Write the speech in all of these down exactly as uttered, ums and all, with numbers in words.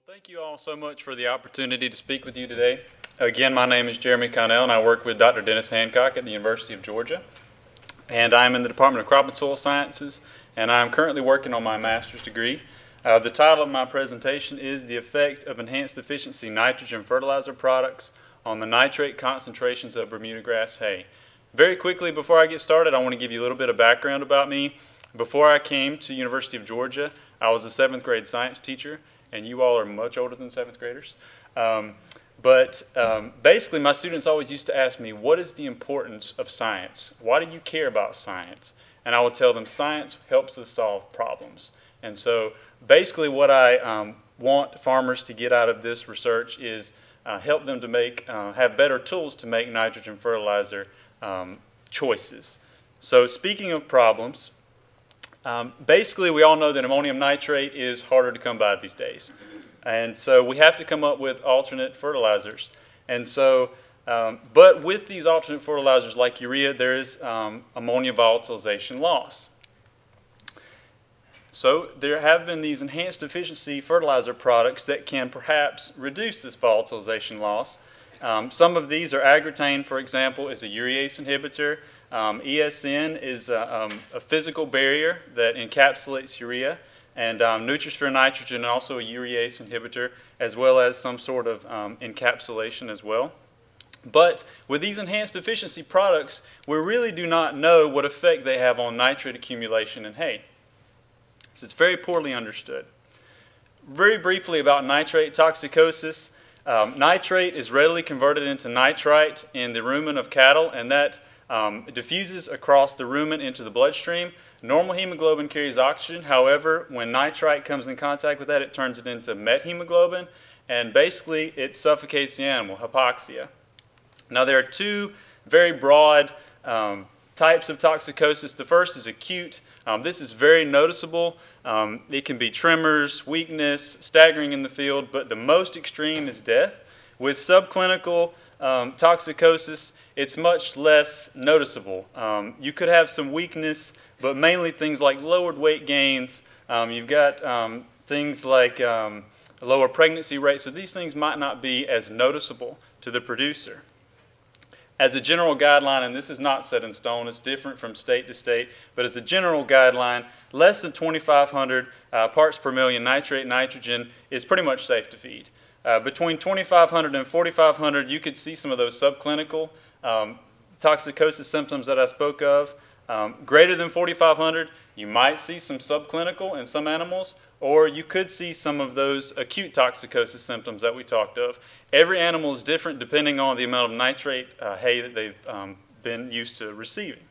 Thank you all so much for the opportunity to speak with you today. Again, my name is Jeremy Connell, and I work with Doctor Dennis Hancock at the University of Georgia. And I'm in the Department of Crop and Soil Sciences, and I'm currently working on my master's degree. Uh, the title of my presentation is The Effect of Enhanced Efficiency Nitrogen Fertilizer Products on the Nitrate Concentrations of Bermuda Grass Hay. Very quickly, before I get started, I want to give you a little bit of background about me. Before I came to University of Georgia, I was a seventh grade science teacher, and you all are much older than seventh graders. Um, but um, basically, my students always used to ask me, what is the importance of science? Why do you care about science? And I would tell them, science helps us solve problems. And so basically what I um, want farmers to get out of this research is uh, help them to make, uh, have better tools to make nitrogen fertilizer um, choices. So speaking of problems, Um, basically, we all know that ammonium nitrate is harder to come by these days. And so we have to come up with alternate fertilizers. And so, um, but with these alternate fertilizers like urea, there is um, ammonia volatilization loss. So there have been these enhanced efficiency fertilizer products that can perhaps reduce this volatilization loss. Um, some of these are Agritane, for example, is a urease inhibitor. Um, E S N is a, um, a physical barrier that encapsulates urea, and um, Nutrisphere nitrogen, also a urease inhibitor, as well as some sort of um, encapsulation as well. But with these enhanced efficiency products, we really do not know what effect they have on nitrate accumulation in hay. So it's very poorly understood. Very briefly about nitrate toxicosis. Um, nitrate is readily converted into nitrite in the rumen of cattle, and that Um, it diffuses across the rumen into the bloodstream. Normal hemoglobin carries oxygen. However, when nitrite comes in contact with that, it turns it into methemoglobin, and basically it suffocates the animal, hypoxia. Now, there are two very broad um, types of toxicosis. The first is acute. Um, this is very noticeable. Um, it can be tremors, weakness, staggering in the field, but the most extreme is death. With subclinical um, toxicosis, it's much less noticeable. Um, you could have some weakness, but mainly things like lowered weight gains. Um, you've got um, things like um, lower pregnancy rates. So these things might not be as noticeable to the producer. As a general guideline, and this is not set in stone, it's different from state to state, but as a general guideline, less than twenty-five hundred uh, parts per million nitrate nitrogen is pretty much safe to feed. Uh, between twenty-five hundred and forty-five hundred, you could see some of those subclinical um, toxicosis symptoms that I spoke of. Um, greater than forty-five hundred, you might see some subclinical in some animals, or you could see some of those acute toxicosis symptoms that we talked of. Every animal is different depending on the amount of nitrate uh, hay that they've um, been used to receiving.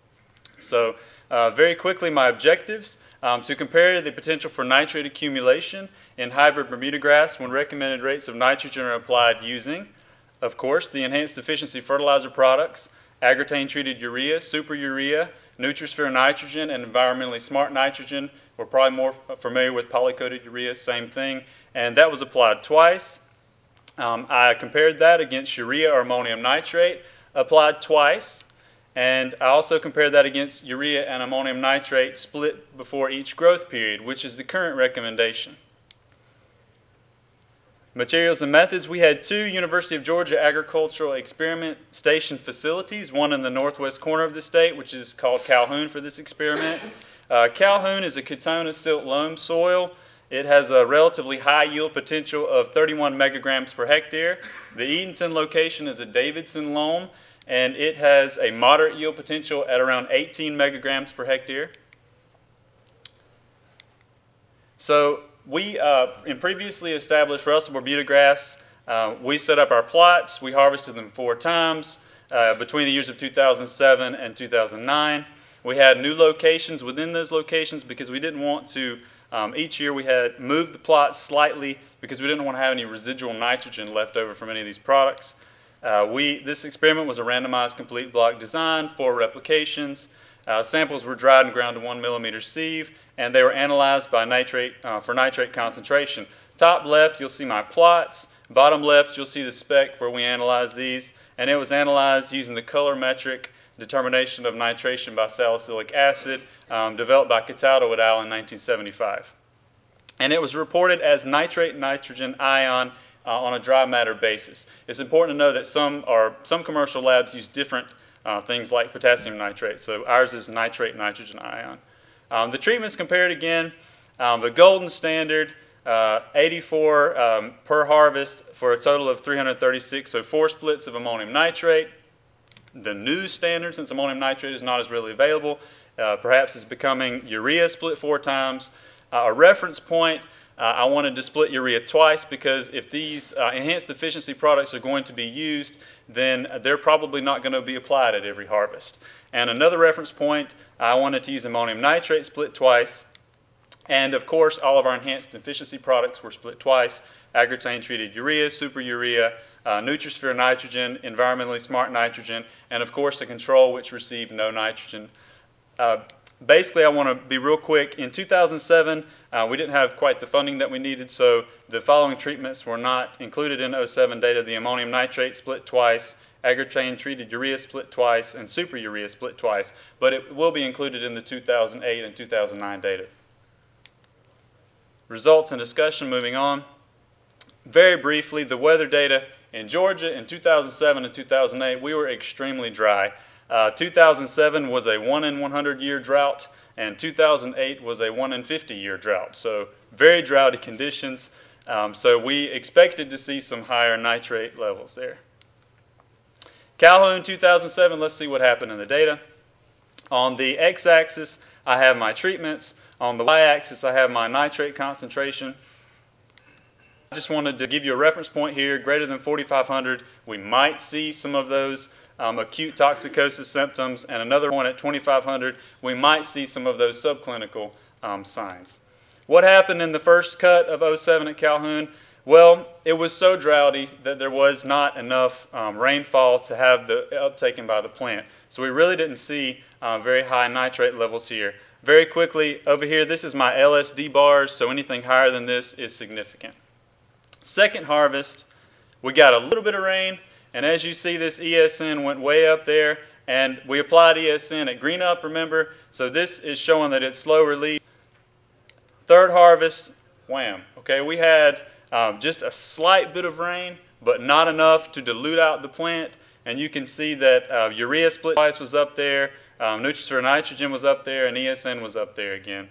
So uh, very quickly, my objectives. Um, to compare the potential for nitrate accumulation in hybrid Bermuda grass when recommended rates of nitrogen are applied using, of course, the enhanced efficiency fertilizer products, Agritane-treated urea, super urea, Nutrisphere nitrogen, and environmentally smart nitrogen. We're probably more familiar with polycoated urea, same thing, and that was applied twice. Um, I compared that against urea or ammonium nitrate, applied twice. And I also compared that against urea and ammonium nitrate split before each growth period, which is the current recommendation. Materials and methods. We had two University of Georgia agricultural experiment station facilities, one in the northwest corner of the state, which is called Calhoun for this experiment. Uh, Calhoun is a Katona silt loam soil. It has a relatively high yield potential of thirty-one megagrams per hectare. The Eatonton location is a Davidson loam, and it has a moderate yield potential at around eighteen megagrams per hectare. So we, uh, in previously established Russell Bermuda grass, uh, we set up our plots. We harvested them four times uh, between the years of two thousand seven and two thousand nine. We had new locations within those locations because we didn't want to, um, each year we had moved the plots slightly because we didn't want to have any residual nitrogen left over from any of these products. Uh, we, this experiment was a randomized complete block design, four replications. Uh, samples were dried and ground to one millimeter sieve, and they were analyzed by nitrate uh, for nitrate concentration. Top left, you'll see my plots. Bottom left, you'll see the spec where we analyzed these, and it was analyzed using the colorimetric determination of nitration by salicylic acid, um, developed by Cataldo et al. In nineteen seventy-five. and it was reported as nitrate nitrogen ion uh, on a dry matter basis. It's important to know that some are some commercial labs use different uh, things like potassium nitrate, so ours is nitrate nitrogen ion. Um, the treatments compared again, um, the golden standard, uh, eighty-four um, per harvest for a total of three hundred thirty-six, so four splits of ammonium nitrate. The new standard, since ammonium nitrate is not as readily available, uh, perhaps is becoming urea split four times. Uh, a reference point, uh, I wanted to split urea twice because if these uh, enhanced efficiency products are going to be used, then they're probably not going to be applied at every harvest. And another reference point, I wanted to use ammonium nitrate split twice. And of course, all of our enhanced efficiency products were split twice: Agritane treated urea, super urea, uh, Nutrisphere nitrogen, environmentally smart nitrogen, and of course the control, which received no nitrogen. Uh, basically, I want to be real quick. In two thousand seven, uh, we didn't have quite the funding that we needed, so the following treatments were not included in oh seven data: the ammonium nitrate split twice, Agritane treated urea split twice, and super urea split twice, but it will be included in the two thousand eight and two thousand nine data. Results and discussion, moving on. Very briefly, the weather data in Georgia in two thousand seven and two thousand eight, we were extremely dry. Uh, two thousand seven was a one in one hundred year drought, and two thousand eight was a one in fifty year drought. So very droughty conditions. Um, so we expected to see some higher nitrate levels there. Calhoun two thousand seven, let's see what happened in the data. On the x-axis, I have my treatments. On the y-axis, I have my nitrate concentration. I just wanted to give you a reference point here. Greater than forty-five hundred, we might see some of those um, acute toxicosis symptoms, and another one at twenty-five hundred, we might see some of those subclinical um, signs. What happened in the first cut of oh seven at Calhoun? Well, it was so droughty that there was not enough um, rainfall to have the uptaken by the plant. So we really didn't see uh, very high nitrate levels here. Very quickly, over here, this is my L S D bars, so anything higher than this is significant. Second harvest, we got a little bit of rain, and as you see, this E S N went way up there, and we applied E S N at green up, remember? So this is showing that it's slow release. Third harvest, wham. Okay, we had um, just a slight bit of rain, but not enough to dilute out the plant, and you can see that uh, urea split twice was up there, um, Nutrisphere nitrogen was up there, and E S N was up there again.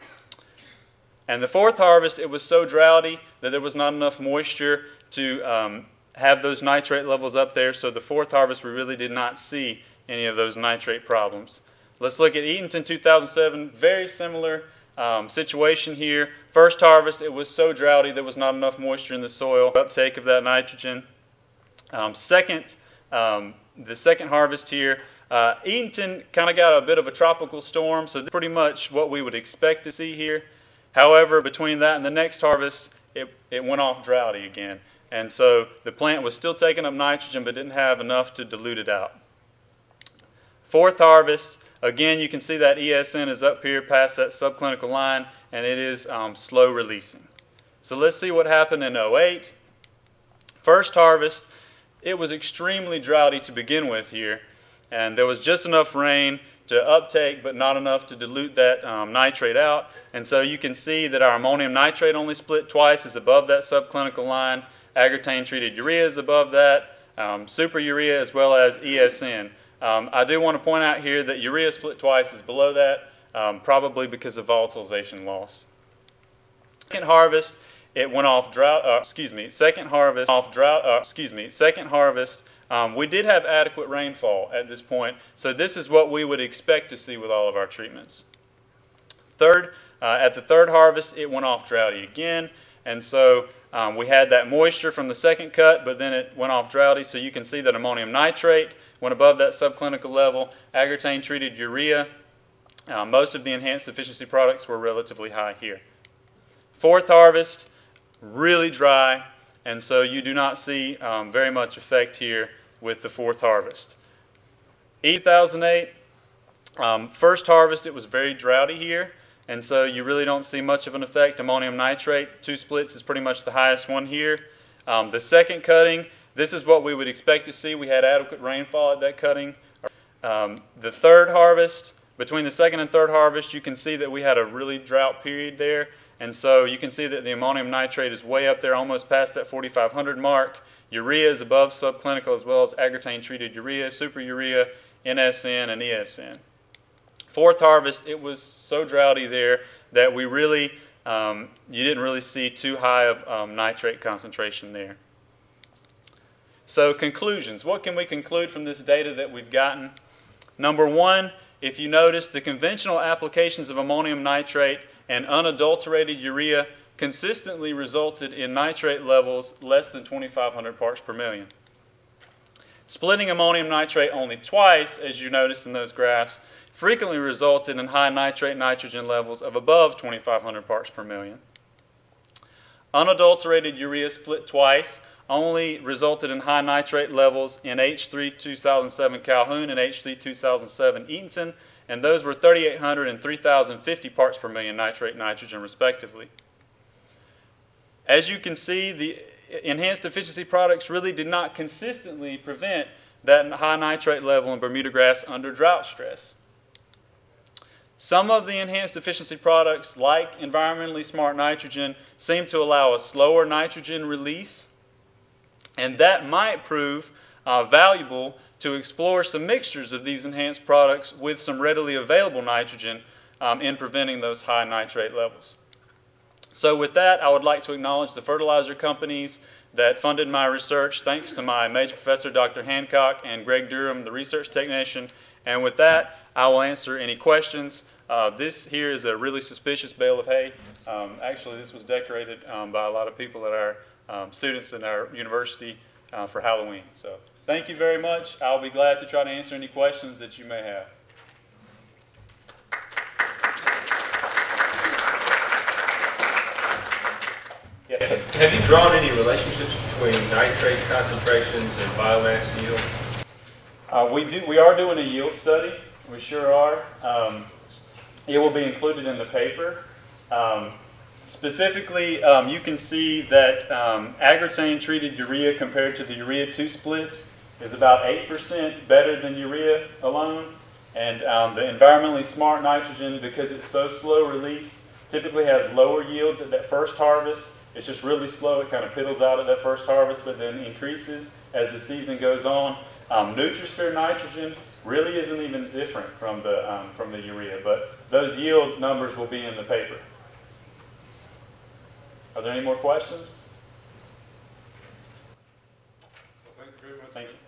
And the fourth harvest, it was so droughty that there was not enough moisture to um, have those nitrate levels up there, so the fourth harvest we really did not see any of those nitrate problems. Let's look at Eatonton two thousand seven, very similar um, situation here. First harvest, it was so droughty there was not enough moisture in the soil, uptake of that nitrogen. Um, second, um, the second harvest here, uh, Eatonton kind of got a bit of a tropical storm, so this is pretty much what we would expect to see here. However, between that and the next harvest, it, it went off droughty again. And so the plant was still taking up nitrogen but didn't have enough to dilute it out. Fourth harvest, again, you can see that E S N is up here past that subclinical line, and it is um, slow releasing. So let's see what happened in oh eight. First harvest, it was extremely droughty to begin with here, and there was just enough rain to uptake, but not enough to dilute that um, nitrate out. And so you can see that our ammonium nitrate only split twice, is above that subclinical line. Agritane treated urea is above that, um, super urea as well as E S N. Um, I do want to point out here that urea split twice is below that, um, probably because of volatilization loss. Second harvest, it went off drought. Uh, excuse me. Second harvest off drought. Uh, excuse me. Second harvest. Um, we did have adequate rainfall at this point, so this is what we would expect to see with all of our treatments. Third, uh, at the third harvest, it went off droughty again, and so um, we had that moisture from the second cut, but then it went off droughty, so you can see that ammonium nitrate went above that subclinical level. Agritane treated urea, uh, most of the enhanced efficiency products were relatively high here. Fourth harvest, really dry, and so you do not see um, very much effect here with the fourth harvest. two thousand eight, um, first harvest, it was very droughty here, and so you really don't see much of an effect. Ammonium nitrate, two splits is pretty much the highest one here. Um, the second cutting, this is what we would expect to see. We had adequate rainfall at that cutting. Um, the third harvest, between the second and third harvest, you can see that we had a really drought period there, And so you can see that the ammonium nitrate is way up there, almost past that forty-five hundred mark. Urea is above subclinical, as well as agrotane-treated urea, superurea, N S N, and E S N. Fourth harvest, it was so droughty there that we really, um, you didn't really see too high of um, nitrate concentration there. So conclusions, what can we conclude from this data that we've gotten? Number one, if you notice, the conventional applications of ammonium nitrate and unadulterated urea consistently resulted in nitrate levels less than twenty-five hundred parts per million. Splitting ammonium nitrate only twice, as you noticed in those graphs, frequently resulted in high nitrate nitrogen levels of above twenty-five hundred parts per million. Unadulterated urea split twice only resulted in high nitrate levels in H three two thousand seven Calhoun and H three two thousand seven Eatonton, and those were thirty-eight hundred and three thousand fifty parts per million nitrate nitrogen respectively. As you can see, the enhanced efficiency products really did not consistently prevent that high nitrate level in Bermuda grass under drought stress. Some of the enhanced efficiency products, like environmentally smart nitrogen, seem to allow a slower nitrogen release, and that might prove uh, valuable to explore some mixtures of these enhanced products with some readily available nitrogen um, in preventing those high nitrate levels. So with that, I would like to acknowledge the fertilizer companies that funded my research, thanks to my major professor, Doctor Hancock, and Greg Durham, the research technician. And with that, I will answer any questions. Uh, this here is a really suspicious bale of hay. Um, actually, this was decorated um, by a lot of people at our um, students in our university uh, for Halloween. So thank you very much. I'll be glad to try to answer any questions that you may have. Yes. Have you drawn any relationships between nitrate concentrations and biomass yield? Uh, we do. We are doing a yield study. We sure are. Um, it will be included in the paper. Um, specifically, um, you can see that um, agrotane-treated urea compared to the urea two splits is about eight percent better than urea alone. And um, the environmentally smart nitrogen, because it's so slow release, typically has lower yields at that first harvest. It's just really slow. It kind of piddles out at that first harvest, but then increases as the season goes on. Um, Nutrisphere nitrogen really isn't even different from the, um, from the urea, but those yield numbers will be in the paper. Are there any more questions? Well, thank you very much. Thank you.